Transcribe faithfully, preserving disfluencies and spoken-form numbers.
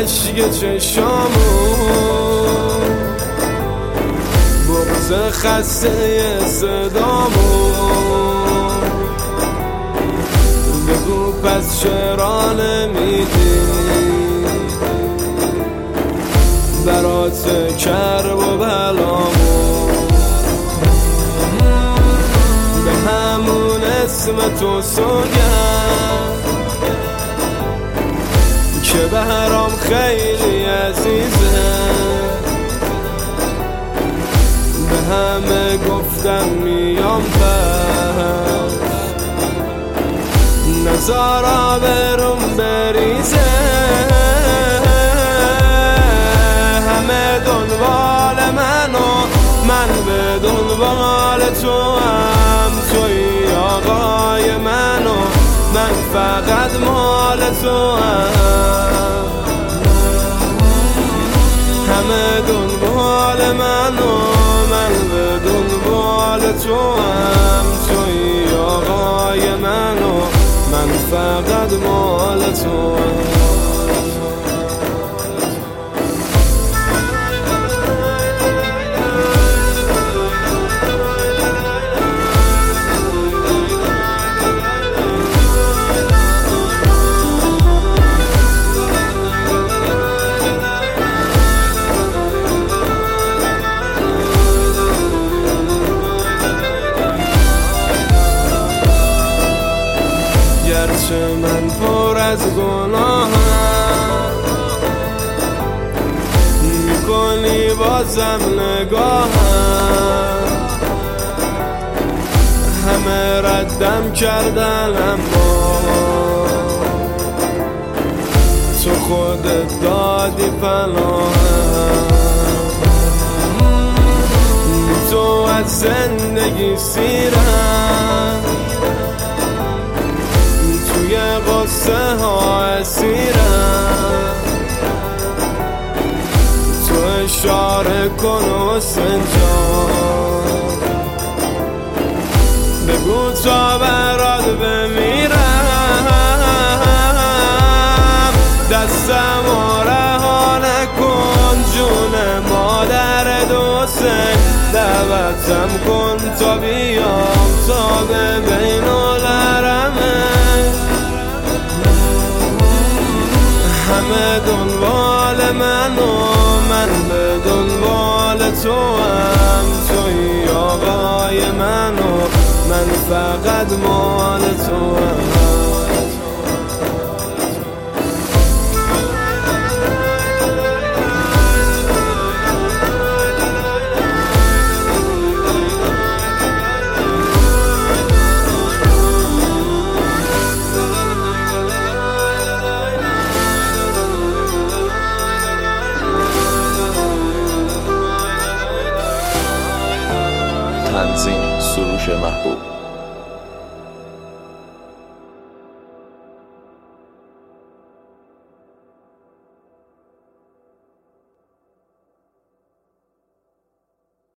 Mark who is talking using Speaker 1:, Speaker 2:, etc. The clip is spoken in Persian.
Speaker 1: اشک چشامون، بغض خسته صدامون. بگو پس چرا نمیدی برات کرب و بلامون، به همون اسم تو سوگند که برام خیلی عزیزه. به همه گفتم میام پس نزار آبروم بریزه. همه دنبال من و من به دنبال تو هم، توی آقای من و من فقط مال تو هم. همه دنبال من و من به دنبال تو هم، توی آقای من و من فقط مال تو هم. گرچه من پر از گناهم، میکنی بازم نگاهم. همه ردم کردن اما تو خودت دادی پناهم. تو از زندگی سیرم، توی قصه ها اسیرم. تو اشاره کن حسین جان، بگو تا برات بمیرم. دستم و رها نکن جون مادر حسین، دعوتم کن تا بیام تا به بین الحرمین. همه دنبال من و من به دنبال تو هم، توی آقای من و من فقط مال تو هم.
Speaker 2: تنظیم سروش محبوب.